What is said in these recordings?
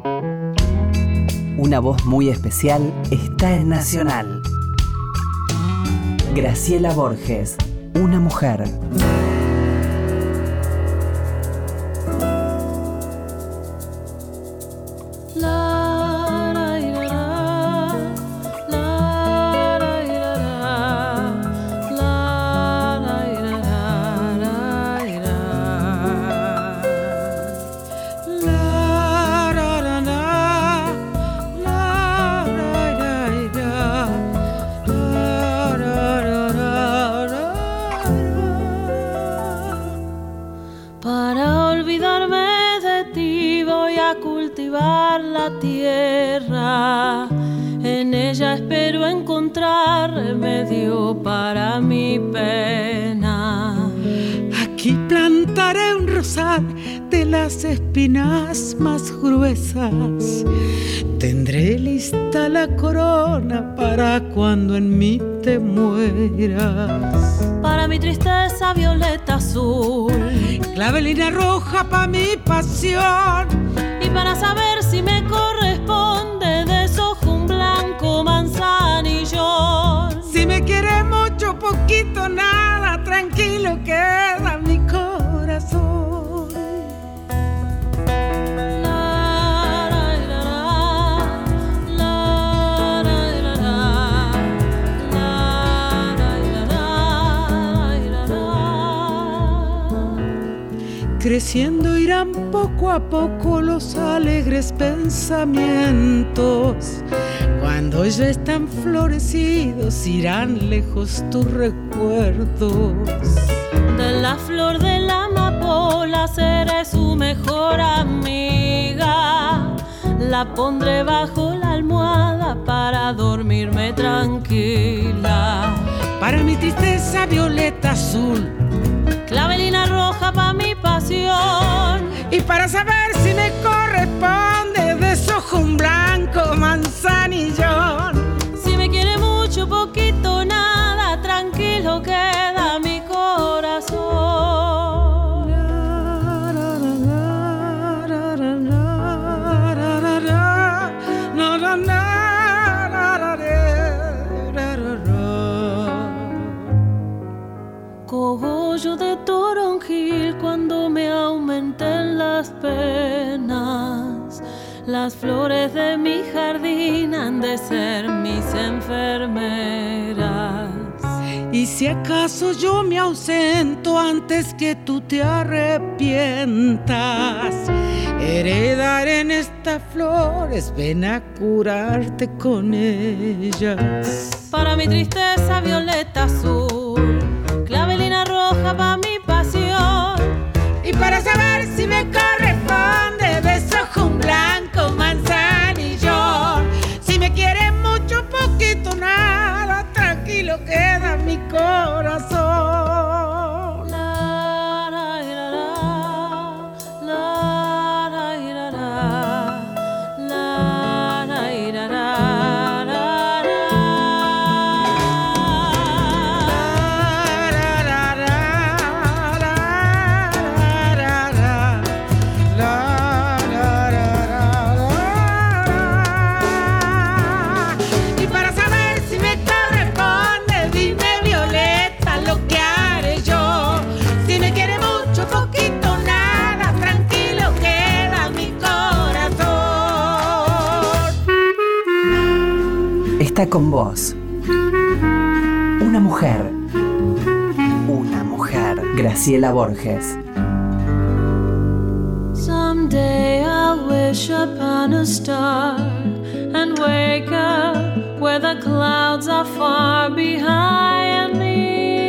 Una voz muy especial está en Nacional. Graciela Borges, una mujer. La tierra, en ella espero encontrar remedio para mi pena. Aquí plantaré un rosal de las espinas más gruesas. Tendré lista la corona para cuando en mí te mueras. Para mi tristeza violeta azul, clavelina roja para mi pasión. Y para saber si me corresponde, deshojo un blanco manzanillón. Si me quiere mucho, poquito, nada, tranquilo queda mi corazón. Creciendo irán poco a poco los alegres pensamientos. Cuando ya están florecidos irán lejos tus recuerdos. De la flor de la amapola seré su mejor amiga. La pondré bajo la almohada para dormirme tranquila. Para mi tristeza violeta azul, clavelina roja pa' mi pasión. Y para saber si me corresponde, deshojo un blanco manzanillón. Si me quiere mucho, poquito, nada, tranquilo queda mi corazón. Cogollo de toronjil cuando me aumenten las penas. Las flores de mi jardín han de ser mis enfermeras. Y si acaso yo me ausento antes que tú te arrepientas, heredaré en estas flores, ven a curarte con ellas. Para mi tristeza violeta azul, clavelina roja pa' mi pasión. Y para saber si me corresponde, deshojo un blanco manzanillón. Si me quieres mucho, poquito, nada, tranquilo queda mi corazón. Está con vos. Una mujer. Una mujer. Graciela Borges. Someday I'll wish upon a star and wake up where the clouds are far behind me.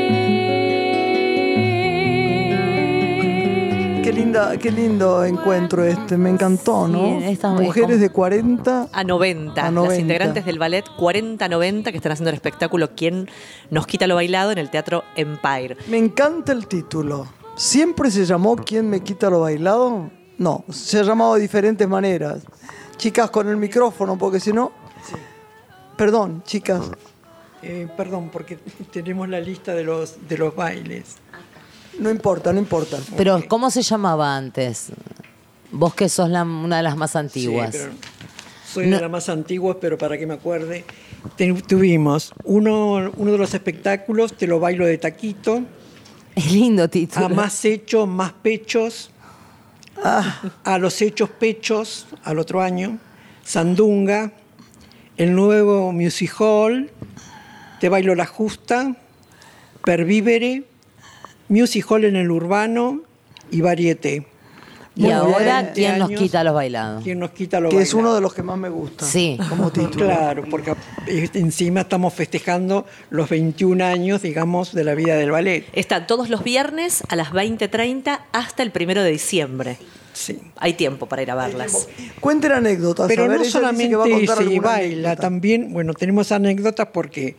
Qué lindo encuentro este, me encantó, ¿no? Sí, Mujeres de 40 a 90, las integrantes del ballet 40-90 que están haciendo el espectáculo ¿Quién nos quita lo bailado? En el Teatro Empire. Me encanta el título. ¿Siempre se llamó ¿Quién me quita lo bailado? No, se ha llamado de diferentes maneras. Chicas con el micrófono, porque si no... Sí. Perdón, chicas. Perdón, porque tenemos la lista de los bailes. No importa. Pero, ¿cómo se llamaba antes? Vos que sos una de las más antiguas. Sí, pero soy de las más antiguas, pero para que me acuerde, tuvimos uno de los espectáculos, Te lo bailo de taquito. Es lindo título. A más hechos, más pechos. A los hechos pechos, al otro año. Sandunga. El nuevo Music Hall. Te bailo la justa. Pervívere. Music Hall en el urbano. Y Varieté. Y ahora, ¿quién nos quita los bailados? ¿Quién nos quita los Que bailados? es uno de los que más me gusta. Sí. Como título. Claro, porque encima estamos festejando los 21 años, digamos, de la vida del ballet. Están todos los viernes a las 20:30 hasta el 1 de diciembre. Sí. Hay tiempo para ir a verlas. Cuenten anécdotas. Pero a ver, no ella dice solamente que va a contar se alguna baila, anécdota. también, bueno, tenemos anécdotas porque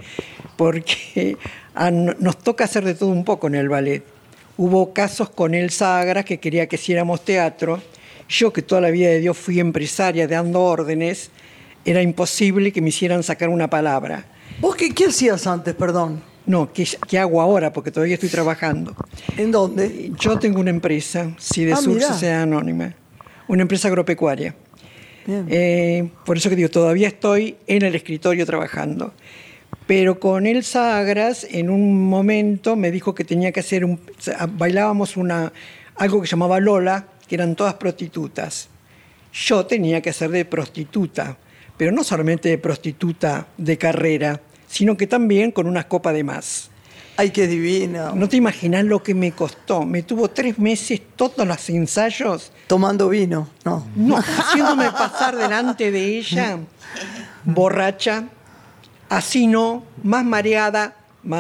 nos toca hacer de todo un poco en el ballet. Hubo casos con Elsa Agras que quería que hiciéramos teatro. Yo, que toda la vida de Dios fui empresaria dando órdenes, era imposible que me hicieran sacar una palabra. ¿Vos qué hacías antes, perdón? No, ¿qué hago ahora? Porque todavía estoy trabajando. ¿En dónde? Yo tengo una empresa, Sidesur, mirá. Sociedad Anónima, una empresa agropecuaria. Bien. Por eso que digo, todavía estoy en el escritorio trabajando. Pero con Elsa Agras, en un momento me dijo que tenía que hacer bailábamos algo que llamaba Lola, que eran todas prostitutas. Yo tenía que hacer de prostituta, pero no solamente de prostituta de carrera, sino que también con unas copas de más. Ay, qué divina. No te imaginas lo que me costó. Me tuvo 3 meses todos los ensayos. Tomando vino, no. No, haciéndome pasar delante de ella, borracha, así no, más mareada,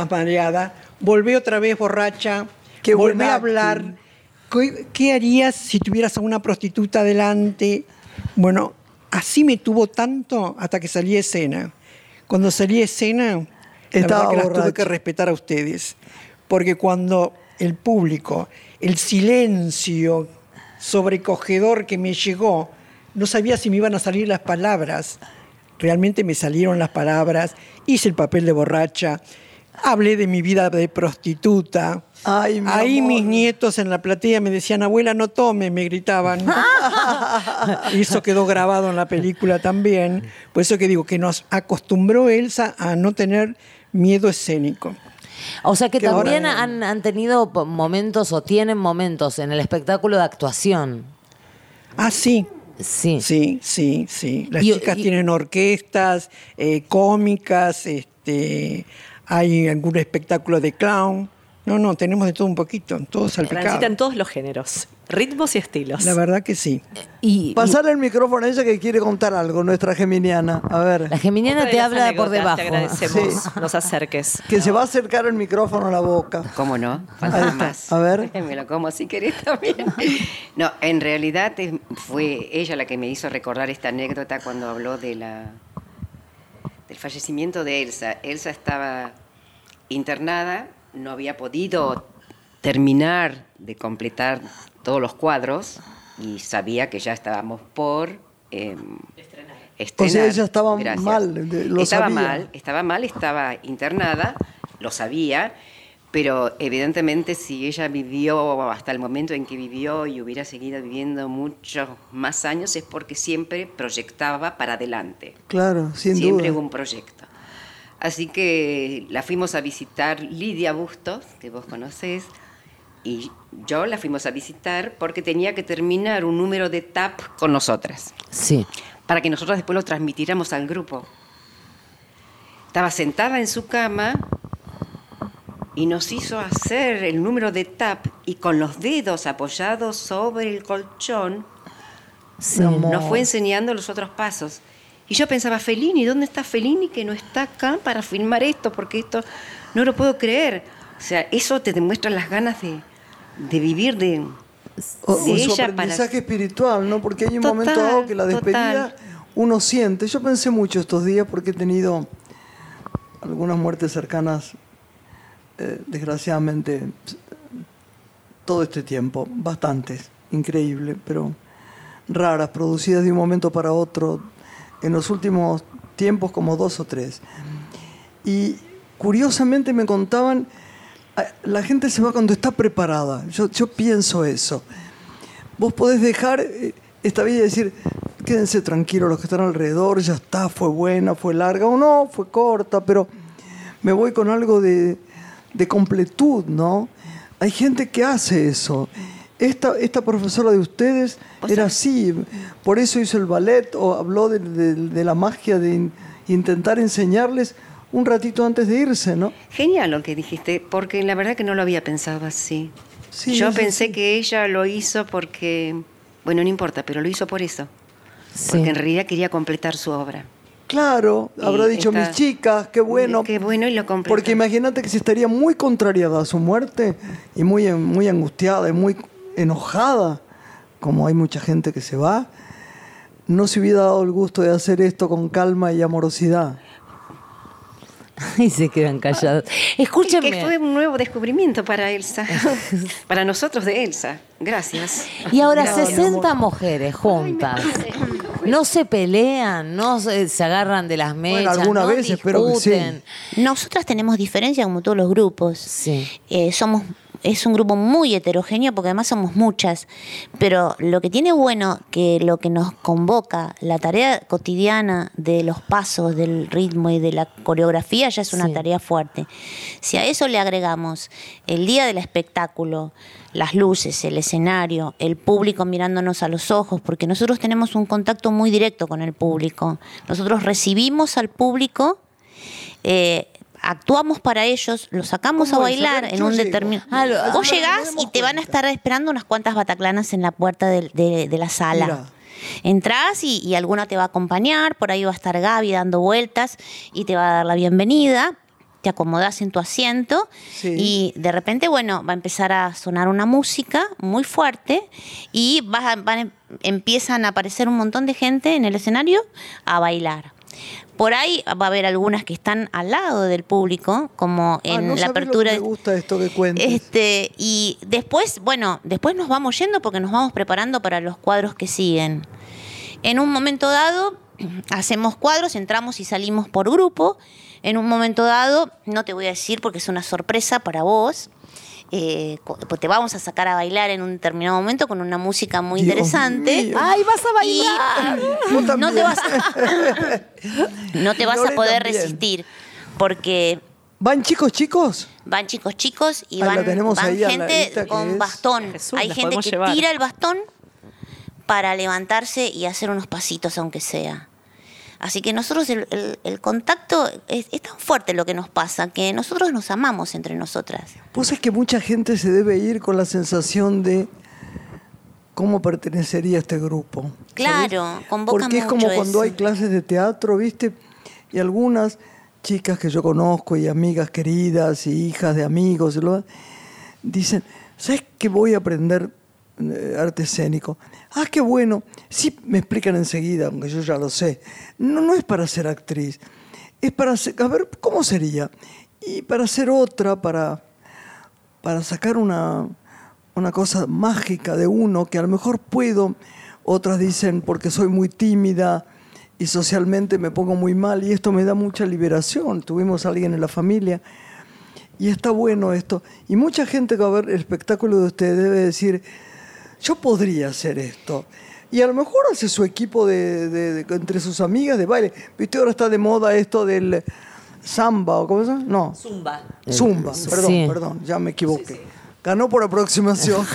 volví otra vez borracha, Qué buen volví a acting. hablar. ¿Qué harías si tuvieras a una prostituta delante? Bueno, así me tuvo tanto hasta que salí a escena. Cuando salí a escena, Estaba la verdad que las tuve borracha. que respetar a ustedes. Porque cuando el público, el silencio sobrecogedor que me llegó, no sabía si me iban a salir las palabras. Realmente me salieron las palabras, hice el papel de borracha, hablé de mi vida de prostituta. Ay, mi Ahí amor. mis nietos en la platea me decían, abuela, no tome, me gritaban. Y eso quedó grabado en la película también. Por eso que digo que nos acostumbró Elsa a no tener miedo escénico. O sea que Qué también bueno. han tenido momentos o tienen momentos en el espectáculo de actuación. Ah, sí. Sí. Sí. Las Y- chicas y- tienen orquestas, cómicas, hay algún espectáculo de clown. No, tenemos de todo un poquito, todo salpicado. Transitan todos los géneros, ritmos y estilos. La verdad que sí. Y Pasar el micrófono a ella que quiere contar algo, nuestra geminiana. A ver, la geminiana Otra de te las habla por anécdotas, debajo. Te agradecemos, Sí. nos acerques. que se va a acercar el micrófono a la boca. ¿Cómo no? Ahí Falta está. más. A ver. Me lo como si querés también. No, en realidad fue ella la que me hizo recordar esta anécdota cuando habló del fallecimiento de Elsa. Elsa estaba internada, no había podido terminar de completar todos los cuadros y sabía que ya estábamos por estrenar. O sea, ella estaba Gracias. mal, lo estaba sabía. mal, estaba internada, lo sabía, pero evidentemente si ella vivió hasta el momento en que vivió y hubiera seguido viviendo muchos más años es porque siempre proyectaba para adelante. Claro, sin Siempre duda. hubo un proyecto. Así que la fuimos a visitar Lidia Bustos, que vos conocés, y yo la fuimos a visitar porque tenía que terminar un número de tap con nosotras, Sí. para que nosotros después lo transmitiéramos al grupo. Estaba sentada en su cama y nos hizo hacer el número de tap y con los dedos apoyados sobre el colchón Sí. amor. nos fue enseñando los otros pasos. Y yo pensaba, Fellini, ¿dónde está Fellini que no está acá para filmar esto? Porque esto no lo puedo creer. O sea, eso te demuestra las ganas de vivir de O su ella aprendizaje espiritual, ¿no? Porque hay un Total, momento dado que la despedida total. uno siente. Yo pensé mucho estos días porque he tenido algunas muertes cercanas, desgraciadamente, todo este tiempo. Bastantes, increíble, pero raras, producidas de un momento para otro. En los últimos tiempos como 2 o 3. Y curiosamente me contaban, la gente se va cuando está preparada. Yo pienso eso. Vos podés dejar, esta vida y decir, quédense tranquilos los que están alrededor, ya está, fue buena, fue larga o no, fue corta, pero me voy con algo de completud, ¿no? Hay gente que hace eso. Esta profesora de ustedes era así, por eso hizo el ballet o habló de la magia de intentar enseñarles un ratito antes de irse, ¿no? Genial lo que dijiste, porque la verdad que no lo había pensado así. Sí, Yo sí, pensé sí. que ella lo hizo porque, bueno, no importa, pero lo hizo por eso. Sí. Porque en realidad quería completar su obra. Claro, Y habrá dicho, está- mis chicas, qué bueno. Qué bueno, y lo completó. Porque imagínate que si estaría muy contrariada a su muerte y muy angustiada y muy enojada, como hay mucha gente que se va, no se hubiera dado el gusto de hacer esto con calma y amorosidad. Y se quedan callados. Escúchenme. Que fue un nuevo descubrimiento para Elsa. Para nosotros de Elsa. Gracias. Y ahora Gracias. 60 mujeres juntas. No se pelean, no se agarran de las mechas, alguna no vez espero que sí. discuten. Nosotras tenemos diferencias como todos los grupos. Sí. Es un grupo muy heterogéneo porque además somos muchas. Pero lo que tiene bueno, que lo que nos convoca, la tarea cotidiana de los pasos, del ritmo y de la coreografía ya es una Sí. tarea fuerte. Si a eso le agregamos el día del espectáculo, las luces, el escenario, el público mirándonos a los ojos, porque nosotros tenemos un contacto muy directo con el público. Nosotros recibimos al público, actuamos para ellos, los sacamos a ¿Cómo es? A bailar ver, en yo un llego. determinado... Vos Ayúdame, llegás nos demos y te van a cuenta. estar esperando unas cuantas bataclanas en la puerta de la sala. Mira. Entrás y alguna te va a acompañar, por ahí va a estar Gaby dando vueltas y te va a dar la bienvenida. Te acomodás en tu asiento Sí. y de repente, bueno, va a empezar a sonar una música muy fuerte y empiezan a aparecer un montón de gente en el escenario a bailar. Por ahí va a haber algunas que están al lado del público, como en no la sabés apertura. lo que me gusta esto que cuentes. Y después, después nos vamos yendo porque nos vamos preparando para los cuadros que siguen. En un momento dado, hacemos cuadros, entramos y salimos por grupo. En un momento dado, no te voy a decir porque es una sorpresa para vos, te vamos a sacar a bailar en un determinado momento con una música muy Dios interesante. mío. ¡Ay, vas a bailar! Yo No también. te vas a Lore poder también. resistir porque ¿Van chicos? van chicos y Ahí la van tenemos ahí al gente ladito, que con es- bastón. Jesús, Hay las gente podemos que llevar. tira el bastón para levantarse y hacer unos pasitos, aunque sea. Así que nosotros el contacto es tan fuerte lo que nos pasa, que nosotros nos amamos entre nosotras. Pues es que mucha gente se debe ir con la sensación de cómo pertenecería a este grupo. Claro, ¿sabes? convoca Porque es como mucho cuando eso. hay clases de teatro, ¿viste? Y algunas chicas que yo conozco y amigas queridas y hijas de amigos dicen, ¿sabes qué voy a aprender arte escénico? Ah, qué bueno. Sí, me explican enseguida, aunque yo ya lo sé. No es para ser actriz, es para a ver cómo sería. Y para hacer otra, para sacar una cosa mágica de uno que a lo mejor puedo. Otras dicen porque soy muy tímida y socialmente me pongo muy mal y esto me da mucha liberación. Tuvimos a alguien en la familia y está bueno esto. Y mucha gente que va a ver el espectáculo de ustedes debe decir, yo podría hacer esto. Y a lo mejor hace su equipo entre sus amigas de baile. ¿Viste? Ahora está de moda esto del samba, ¿o cómo se llama? No. Zumba. Zumba, Sí. perdón, ya me equivoqué. Ganó por aproximación.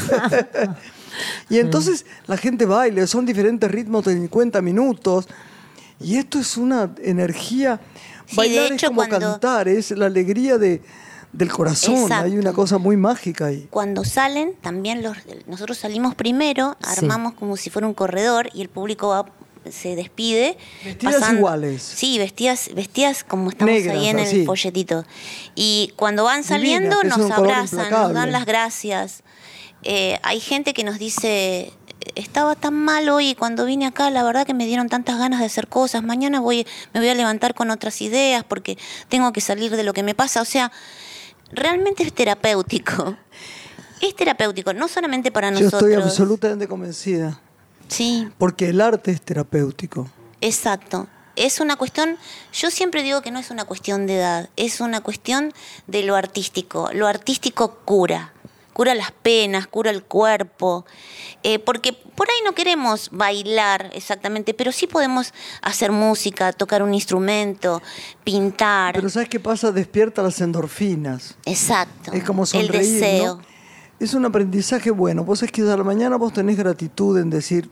Y entonces la gente baila, son diferentes ritmos de 50 minutos. Y esto es una energía. Sí, Bailar de hecho, es como cuando- cantar, es la alegría del corazón. Exacto. Hay una cosa muy mágica ahí. Cuando salen, también nosotros salimos primero, Sí. armamos como si fuera un corredor y el público se despide. Vestidas iguales. Sí, vestidas como estamos Negras, ahí en así. el folletito. Y cuando van saliendo Divinas, que es nos un color abrazan, nos implacable. dan las gracias. Hay gente que nos dice, estaba tan mal hoy, cuando vine acá la verdad que me dieron tantas ganas de hacer cosas, mañana me voy a levantar con otras ideas porque tengo que salir de lo que me pasa. O sea, realmente es terapéutico. Es terapéutico, no solamente para Yo nosotros. estoy absolutamente convencida. Sí, Porque el arte es terapéutico. exacto. Es una cuestión, yo siempre digo que no es una cuestión de edad, es una cuestión de lo artístico. Lo artístico cura cura las penas, cura el cuerpo, porque por ahí no queremos bailar exactamente, pero sí podemos hacer música, tocar un instrumento, pintar. Pero ¿sabes qué pasa? Despierta las endorfinas. Exacto. Es como sonreír, el deseo. ¿no? Es un aprendizaje bueno. Vos es que a la mañana vos tenés gratitud en decir...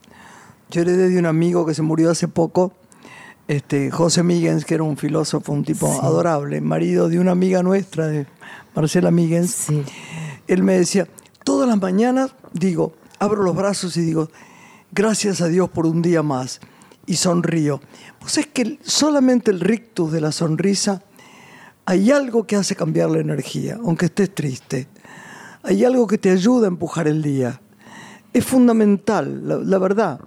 Yo heredé de un amigo que se murió hace poco, José Míguez, que era un filósofo, un tipo adorable, marido de una amiga nuestra, de Marcela Míguez. Sí. Él me decía, todas las mañanas, abro los brazos y digo, gracias a Dios por un día más, y sonrío. Pues es que solamente el rictus de la sonrisa, hay algo que hace cambiar la energía, aunque estés triste. Hay algo que te ayuda a empujar el día. Es fundamental, la verdad.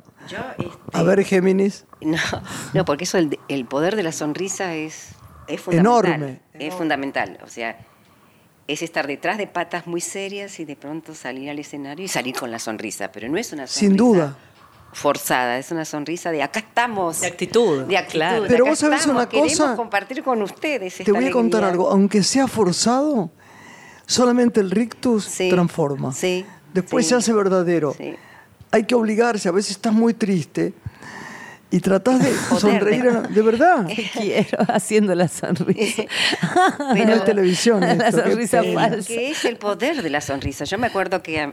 A ver, Géminis. No, porque eso, el poder de la sonrisa es fundamental. Enorme. Es fundamental. O sea, es estar detrás de patas muy serias y de pronto salir al escenario y salir con la sonrisa. Pero no es una sonrisa Sin duda. forzada, es una sonrisa de acá estamos. De actitud. De actitud. Claro. Pero acá vos sabés estamos, una cosa. Queremos compartir con ustedes esta Te voy a contar alegría. algo. Aunque sea forzado, solamente el rictus Sí, transforma. sí, Después sí. se hace verdadero. Sí. Hay que obligarse. A veces estás muy triste y tratás de sonreír. De verdad. Quiero, haciendo la sonrisa. Pero- No es televisión La esto, qué sonrisa pena. falsa. Que es el poder de la sonrisa. Yo me acuerdo que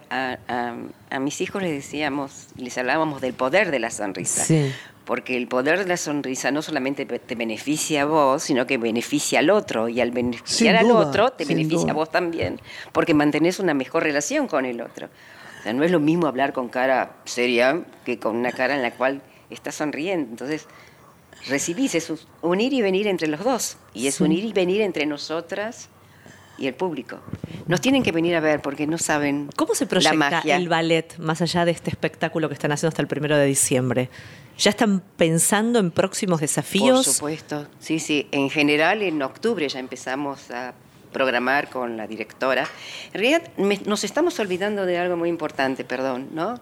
a mis hijos les hablábamos del poder de la sonrisa. Sí. Porque el poder de la sonrisa no solamente te beneficia a vos, sino que beneficia al otro. Y al beneficiar Sin al duda, otro, te sin beneficia duda. a vos también. Porque mantenés una mejor relación con el otro. O sea, no es lo mismo hablar con cara seria que con una cara en la cual estás sonriendo. Entonces, recibís, es unir y venir entre los dos. Y es unir y venir entre nosotras y el público. Nos tienen que venir a ver porque no saben ¿Cómo se la proyecta magia. el ballet más allá de este espectáculo que están haciendo hasta el 1 de diciembre? ¿Ya están pensando en próximos desafíos? Por supuesto, sí. En general, en octubre ya empezamos a programar con la directora. En realidad, nos estamos olvidando de algo muy importante, perdón, ¿no?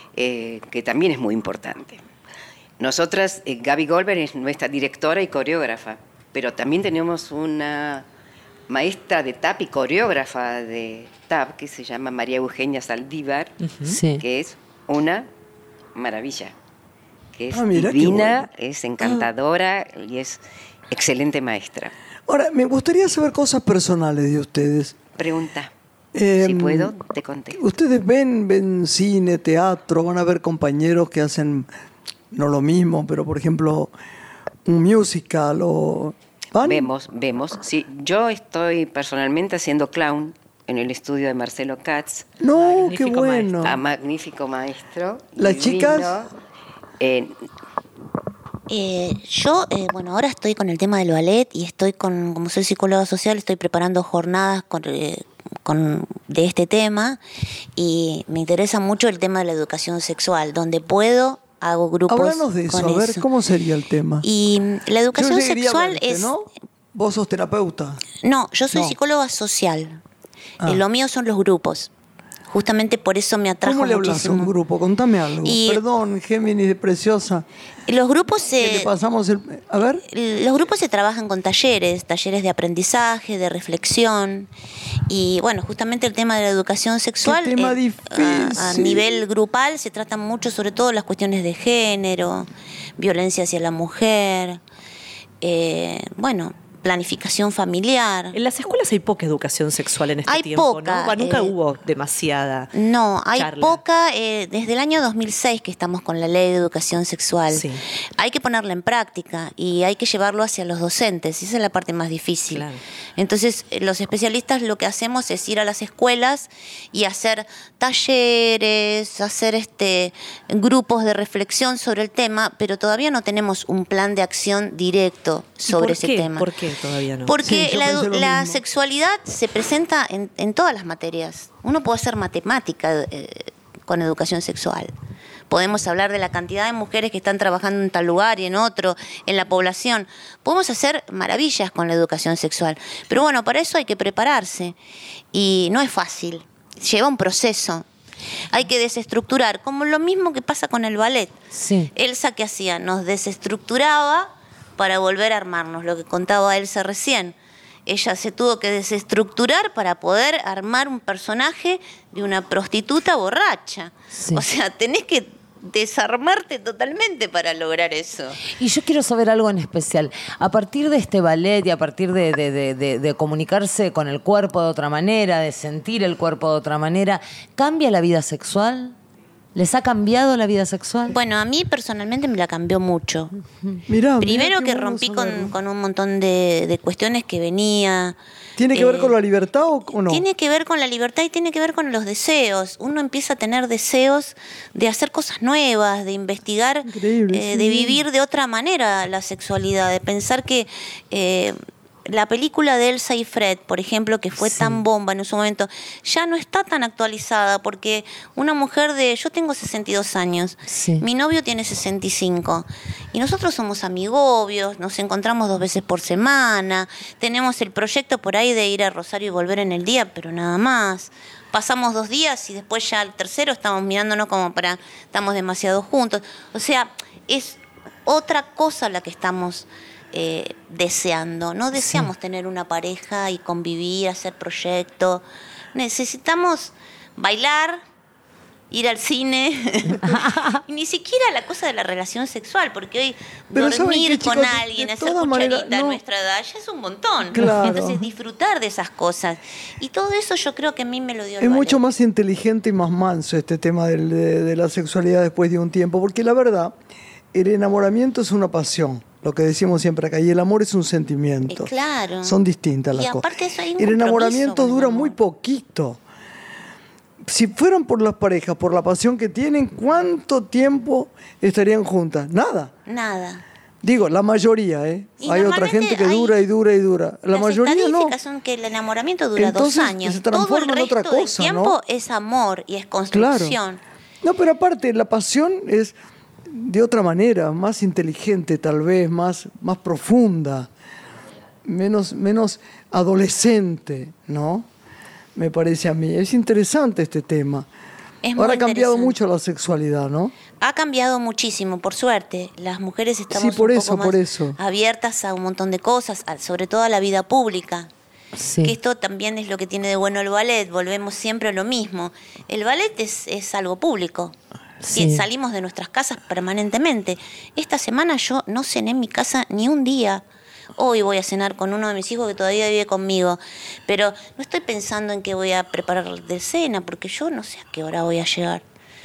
Que también es muy importante. Nosotras, Gaby Goldberg es nuestra directora y coreógrafa, pero también tenemos una maestra de tap y coreógrafa de tap que se llama María Eugenia Saldívar, Sí. que es una maravilla, que es Mira, qué divina, bueno. es encantadora y es excelente maestra. Ahora, me gustaría saber cosas personales de ustedes. Pregunta, si Em, puedo, te contesto. ¿Ustedes ven cine, teatro? ¿Van a ver compañeros que hacen, no lo mismo, pero por ejemplo, un musical o... ¿Van? Vemos. Sí, yo estoy personalmente haciendo clown en el estudio de Marcelo Katz, No, qué Magnífico bueno. magnífico maestro. ¿Las divino. chicas? Yo, ahora estoy con el tema del ballet y estoy como soy psicóloga social, estoy preparando jornadas de este tema y me interesa mucho el tema de la educación sexual, donde puedo hago grupos. Háblanos de eso, con a ver, eso. ¿cómo sería el tema? Y la educación Yo llegaría a sexual verte, es... ¿no? Vos sos terapeuta. No, yo soy No. psicóloga social. Ah. Lo mío son los grupos. Justamente por eso me atrajo ¿Cómo le hablas a muchísimo. un grupo? Contame algo. Y- Perdón, Géminis de Preciosa. Los grupos ¿Qué le pasamos el... A ver. Los grupos se trabajan con talleres de aprendizaje, de reflexión. Y bueno, justamente el tema de la educación sexual. Qué tema a difícil. nivel grupal se tratan mucho, sobre todo las cuestiones de género, violencia hacia la mujer, planificación familiar. En las escuelas hay poca educación sexual en este Hay tiempo, poca, ¿no? Nunca hubo demasiada. No, hay charla. poca, desde el año 2006 que estamos con la ley de educación sexual. Sí. Hay que ponerla en práctica y hay que llevarlo hacia los docentes, esa es la parte más difícil. Claro. Entonces, los especialistas lo que hacemos es ir a las escuelas y hacer talleres, hacer grupos de reflexión sobre el tema, pero todavía no tenemos un plan de acción directo sobre ese tema. ¿Por qué todavía no? Porque Sí, yo pensé lo la mismo. sexualidad se presenta en todas las materias. Uno puede hacer matemática con educación sexual. Podemos hablar de la cantidad de mujeres que están trabajando en tal lugar y en otro, en la población. Podemos hacer maravillas con la educación sexual. Pero bueno, para eso hay que prepararse. Y no es fácil. Lleva un proceso. Hay que desestructurar, como lo mismo que pasa con el ballet. Sí. Elsa, ¿qué hacía? Nos desestructuraba para volver a armarnos, lo que contaba Elsa recién. ella se tuvo que desestructurar para poder armar un personaje de una prostituta borracha. Sí. O sea, tenés que desarmarte totalmente para lograr eso. Y yo quiero saber algo en especial. A partir de este ballet y a partir de comunicarse con el cuerpo de otra manera, de sentir el cuerpo de otra manera, ¿cambia la vida sexual? ¿Les ha cambiado la vida sexual? Bueno, a mí personalmente me la cambió mucho. Mirá, Primero qué que bueno rompí saberlo. con un montón de cuestiones que venía. ¿Tiene que ver con la libertad o no? Tiene que ver con la libertad y tiene que ver con los deseos. Uno empieza a tener deseos de hacer cosas nuevas, de investigar, Increíble, sí. de vivir de otra manera la sexualidad, de pensar que la película de Elsa y Fred, por ejemplo, que fue tan bomba en su momento, ya no está tan actualizada porque una mujer yo tengo 62 años, mi novio tiene 65 y nosotros somos amigobios, nos encontramos 2 veces por semana, tenemos el proyecto por ahí de ir a Rosario y volver en el día, pero nada más. Pasamos 2 días y después ya al tercero estamos mirándonos como estamos demasiado juntos. O sea, es otra cosa la que estamos deseando. No deseamos tener una pareja y convivir, hacer proyectos. Necesitamos bailar, ir al cine. Y ni siquiera la cosa de la relación sexual, porque hoy Pero ¿saben dormir qué, con chicos? alguien, De hacer todas cucharita maneras, a no. nuestra edad, ya es un montón. Claro. Entonces disfrutar de esas cosas. Y todo eso yo creo que a mí me lo dio el Es ballet. mucho más inteligente y más manso este tema de la sexualidad después de un tiempo, porque la verdad, el enamoramiento es una pasión, lo que decimos siempre acá, y el amor es un sentimiento. Claro. Son distintas Y las aparte cosas. eso hay un El compromiso enamoramiento con el dura amor. muy poquito. Si fueran por las parejas, por la pasión que tienen, ¿cuánto tiempo estarían juntas? Nada. Nada. Digo, la mayoría, ¿eh? Y Hay otra normalmente gente que dura y dura y dura. La Las mayoría no. estadísticas son que el enamoramiento dura Entonces, 2 años. se Todo el transforma en otra resto del cosa, tiempo ¿no? es amor y es Claro. construcción. No, pero aparte, la pasión es de otra manera, más inteligente tal vez, más profunda, menos adolescente, ¿no? Me parece a mí. Es interesante este tema. Es muy Ahora ha cambiado interesante. mucho la sexualidad, ¿no? Ha cambiado muchísimo, por suerte. Las mujeres estamos Sí, por un eso, poco más por eso. abiertas a un montón de cosas, sobre todo a la vida pública. Sí. Que esto también es lo que tiene de bueno el ballet. Volvemos siempre a lo mismo. El ballet es algo público. Sí. Salimos de nuestras casas permanentemente. Esta semana yo no cené en mi casa ni un día. Hoy voy a cenar con uno de mis hijos que todavía vive conmigo. Pero no estoy pensando en qué voy a preparar de cena, porque yo no sé a qué hora voy a llegar.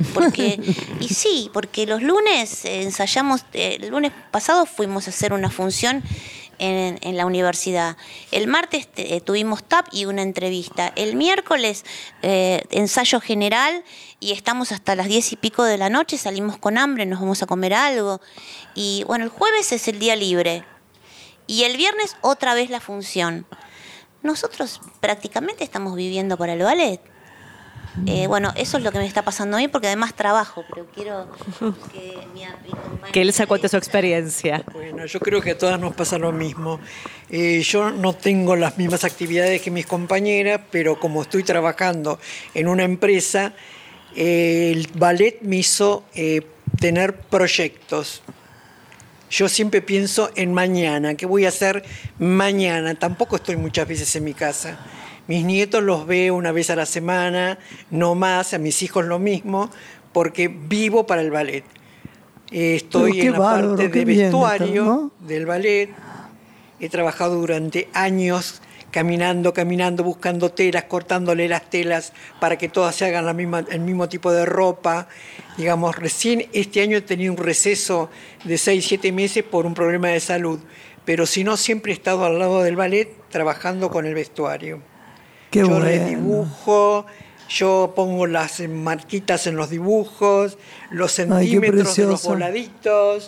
Porque los lunes ensayamos, el lunes pasado fuimos a hacer una función en la universidad. El martes tuvimos tap y una entrevista. El miércoles ensayo general y estamos hasta las 10 y pico de la noche, salimos con hambre, nos vamos a comer algo. Y bueno, el jueves es el día libre. Y el viernes otra vez la función. Nosotros prácticamente estamos viviendo para el ballet. Bueno, eso es lo que me está pasando a mí porque además trabajo, pero quiero que mi compañera... Que Elsa cuente su experiencia. Bueno, yo creo que a todas nos pasa lo mismo. Yo no tengo las mismas actividades que mis compañeras, pero como estoy trabajando en una empresa, el ballet me hizo tener proyectos. Yo siempre pienso en mañana, ¿qué voy a hacer mañana? Tampoco estoy muchas veces en mi casa. Mis nietos los veo una vez a la semana, no más, a mis hijos lo mismo, porque vivo para el ballet. Estoy en la parte de vestuario del ballet. He trabajado durante años caminando, buscando telas, cortándole las telas para que todas se hagan el mismo tipo de ropa. Digamos, recién este año he tenido un receso de 6-7 meses por un problema de salud, pero si no, siempre he estado al lado del ballet trabajando con el vestuario. Yo bueno. redibujo, yo pongo las marquitas en los dibujos, los centímetros de los voladitos,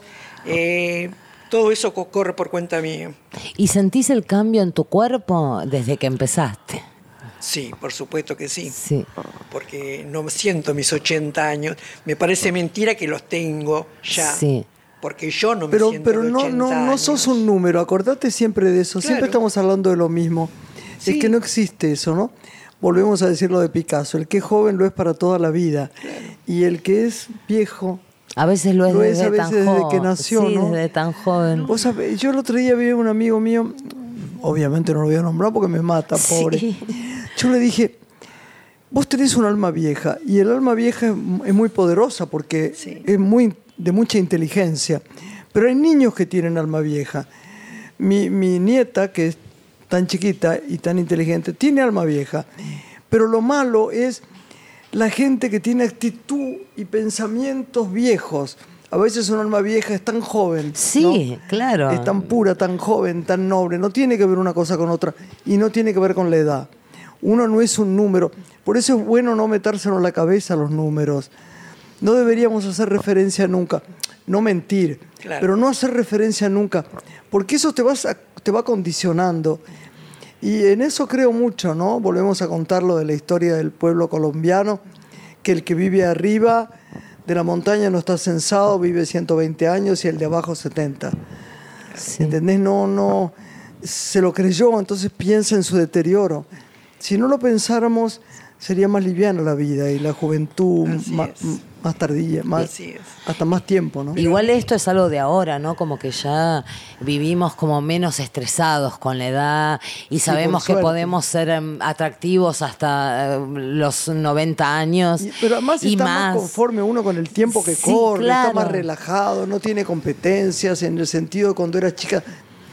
todo eso corre por cuenta mía. ¿Y sentís el cambio en tu cuerpo desde que empezaste? Sí, por supuesto que sí. Sí. Porque no siento mis 80 años. Me parece mentira que los tengo ya. Sí. Porque yo no me siento Pero de 80 años. no sos un número, acordate siempre de eso. Claro. Siempre estamos hablando de lo mismo. Sí. Es que no existe eso, ¿no? Volvemos a decir lo de Picasso. El que es joven lo es para toda la vida. Claro. Y el que es viejo... A veces lo es desde a veces tan desde joven. que nació, sí, ¿no? desde tan joven. Vos sabés, yo el otro día vi a un amigo mío, obviamente no lo voy a nombrar porque me mata, pobre. Sí. Yo le dije, vos tenés un alma vieja, y el alma vieja es muy poderosa porque es de mucha inteligencia. Pero hay niños que tienen alma vieja. Mi nieta, que es tan chiquita y tan inteligente, tiene alma vieja. Pero lo malo es la gente que tiene actitud y pensamientos viejos. A veces un alma vieja es tan joven. Sí, ¿no? claro. Es tan pura, tan joven, tan noble. No tiene que ver una cosa con otra. Y no tiene que ver con la edad. Uno no es un número. Por eso es bueno no metérselo en la cabeza los números. No deberíamos hacer referencia nunca. No mentir, claro, pero no hacer referencia nunca. Porque eso te va condicionando. Y en eso creo mucho, ¿no? Volvemos a contar lo de la historia del pueblo colombiano, que el que vive arriba de la montaña no está censado, vive 120 años y el de abajo 70. Sí. ¿Entendés? No, se lo creyó, entonces piensa en su deterioro. Si no lo pensáramos, sería más liviana la vida y la juventud más tardía, hasta más tiempo, ¿no? Igual esto es algo de ahora, ¿no? Como que ya vivimos como menos estresados con la edad y sabemos que podemos ser atractivos hasta los 90 años. Pero además está más conforme uno con el tiempo que corre, claro, está más relajado, no tiene competencias en el sentido de cuando eras chica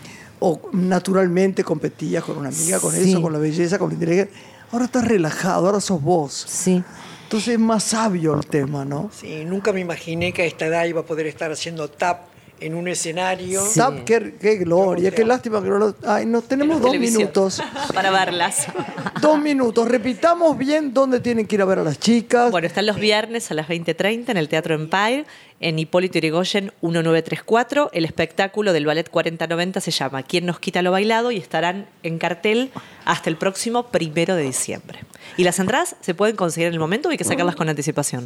o naturalmente competías con una amiga, con eso, con la belleza, con la inteligencia. Ahora estás relajado, ahora sos vos. Sí. Entonces es más sabio el tema, ¿no? Sí, nunca me imaginé que a esta edad iba a poder estar haciendo tap en un escenario. Sí. Tap, qué gloria, qué lástima que no lo... Ay, nos tenemos 2 minutos. Para verlas. 2 minutos. Repitamos bien dónde tienen que ir a ver a las chicas. Bueno, están los viernes a las 20:30 en el Teatro Empire, en Hipólito Yrigoyen 1934. El espectáculo del Ballet 4090 se llama ¿Quién nos quita lo bailado? Y estarán en cartel hasta el próximo 1 de diciembre. Y las entradas se pueden conseguir en el momento o hay que sacarlas con anticipación.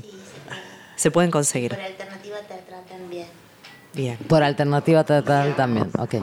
Se pueden conseguir. Por alternativa teatral también. Bien. Por alternativa teatral también, ok.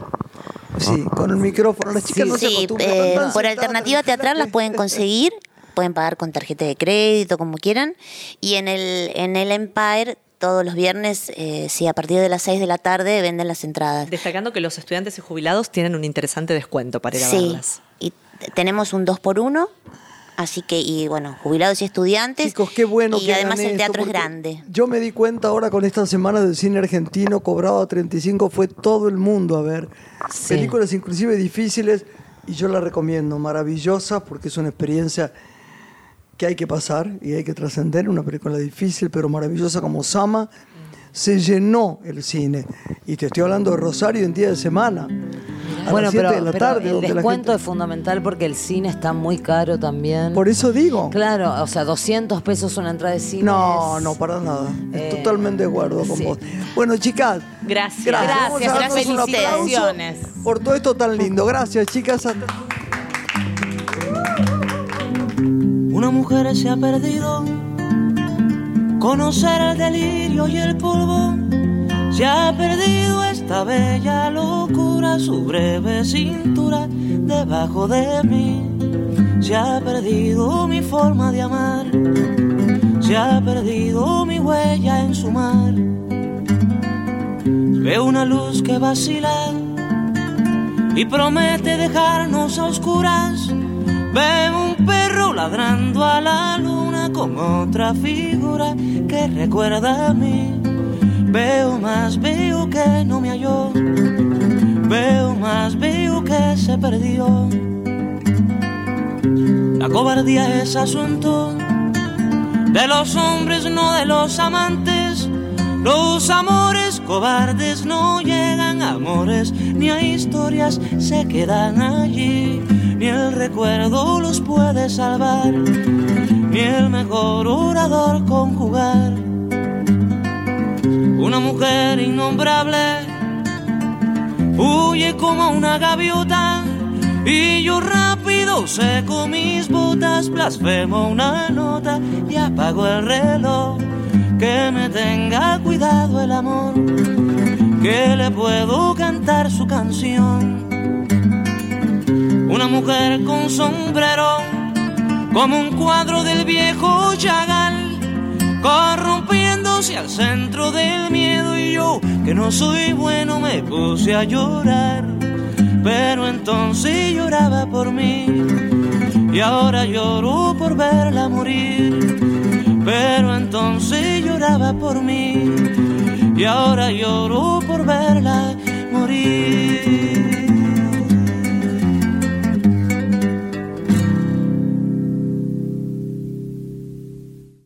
Sí, con el micrófono. Las chicas no se acostumbran. Por alternativa teatral las pueden conseguir, pueden pagar con tarjeta de crédito, como quieran. Y en el Empire, todos los viernes, a partir de las 6 de la tarde, venden las entradas. Destacando que los estudiantes y jubilados tienen un interesante descuento para ir a verlas. Y tenemos un 2x1. Así que, y bueno, jubilados y estudiantes. Chicos, qué bueno y que además el teatro es porque grande. Yo me di cuenta ahora con esta semana del cine argentino, cobrado a 35, fue todo el mundo a ver. Sí. Películas inclusive difíciles, y yo la recomiendo, maravillosa, porque es una experiencia que hay que pasar y hay que trascender. Una película difícil, pero maravillosa como Sama. Se llenó el cine. Y te estoy hablando de Rosario en día de semana. Bueno, pero el descuento es fundamental porque el cine está muy caro también. Por eso digo. Claro, o sea, 200 pesos una entrada de cine. No, para nada. Totalmente de acuerdo con vos. Bueno, chicas. Gracias. Gracias, felicitaciones. Por todo esto tan lindo. Gracias, chicas. Una mujer se ha perdido. Conocer el delirio y el polvo. Se ha perdido esta bella locura, su breve cintura debajo de mí. Se ha perdido mi forma de amar, se ha perdido mi huella en su mar. Veo una luz que vacila y promete dejarnos a oscuras. Veo un perro ladrando a la luna con otra figura que recuerda a mí. Veo más, veo que no me halló. Veo más, veo que se perdió. La cobardía es asunto de los hombres, no de los amantes. Los amores cobardes no llegan a amores, ni a historias se quedan allí. Ni el recuerdo los puede salvar, ni el mejor orador conjugar. Una mujer innombrable huye como una gaviota y yo rápido seco mis botas, blasfemo una nota y apago el reloj. Que me tenga cuidado el amor, que le puedo cantar su canción. Una mujer con sombrero como un cuadro del viejo Chagall, corrompiéndose al centro del miedo, y yo, que no soy bueno, me puse a llorar. pero entonces lloraba por mí. Y ahora lloro por verla morir, pero entonces lloraba por mí. Y ahora lloro por verla